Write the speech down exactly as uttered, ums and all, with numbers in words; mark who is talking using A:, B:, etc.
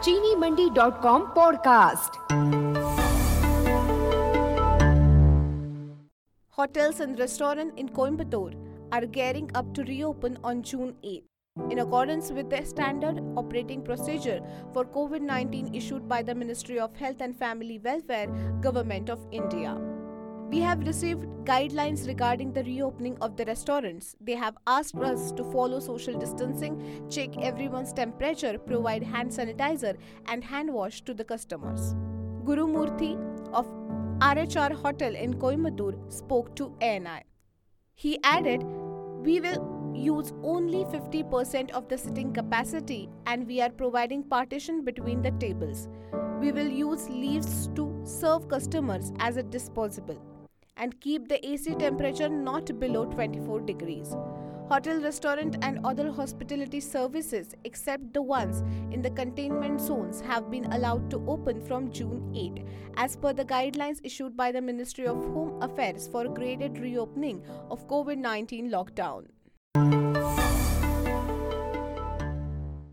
A: चीनी Mandi dot com podcast.
B: Hotels and restaurants in Coimbatore are gearing up to reopen on June eighth, in accordance with the standard operating procedure for COVID nineteen issued by the Ministry of Health and Family Welfare, Government of India. We have received guidelines regarding the reopening of the restaurants. They have asked us to follow social distancing, check everyone's temperature, provide hand sanitizer and hand wash to the customers. Guru Murthy of R H R Hotel in Coimbatore spoke to A N I. He added, "We will use only fifty percent of the sitting capacity and we are providing partition between the tables. We will use leaves to serve customers as it is possible and keep the A C temperature not below twenty-four degrees. Hotel, restaurant and other hospitality services except the ones in the containment zones have been allowed to open from June eighth as per the guidelines issued by the Ministry of Home Affairs for graded reopening of COVID nineteen lockdown."